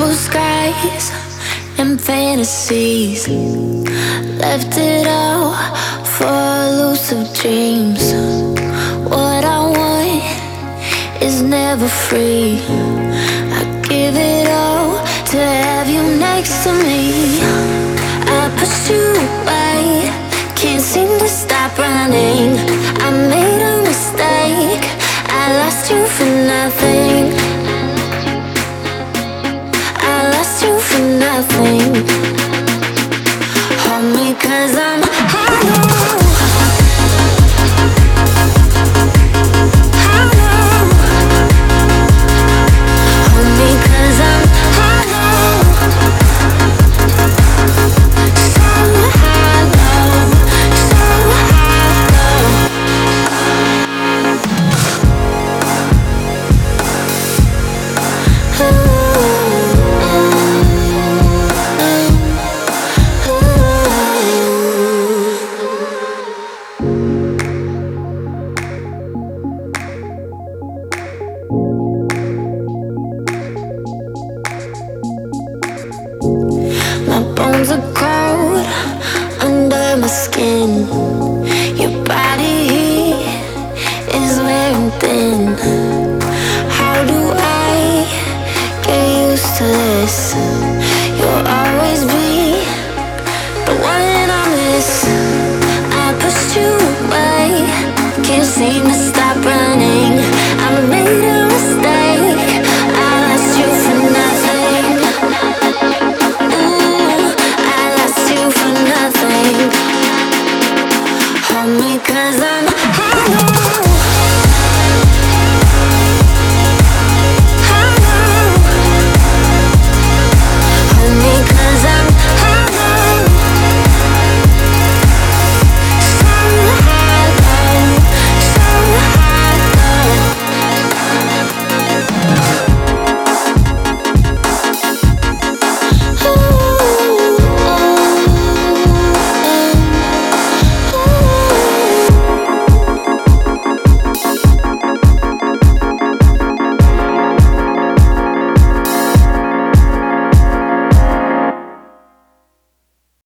blue skies and fantasies. Left it all for elusive dreams. What I want is never free. I give it all to have you next to me. I push you away, can't seem to stop running. I made a mistake, I lost you for nothing. I lost you for nothing. Hold me 'cause I'm hollow. My bones are cold under my skin. Your body heat is wearing thin. How do I get used to this? You'll always be the one I miss. I pushed you away, can't seem to stop running. I made a mistake, I lost you for nothing. For nothing. Hold me 'cause I'm hollow.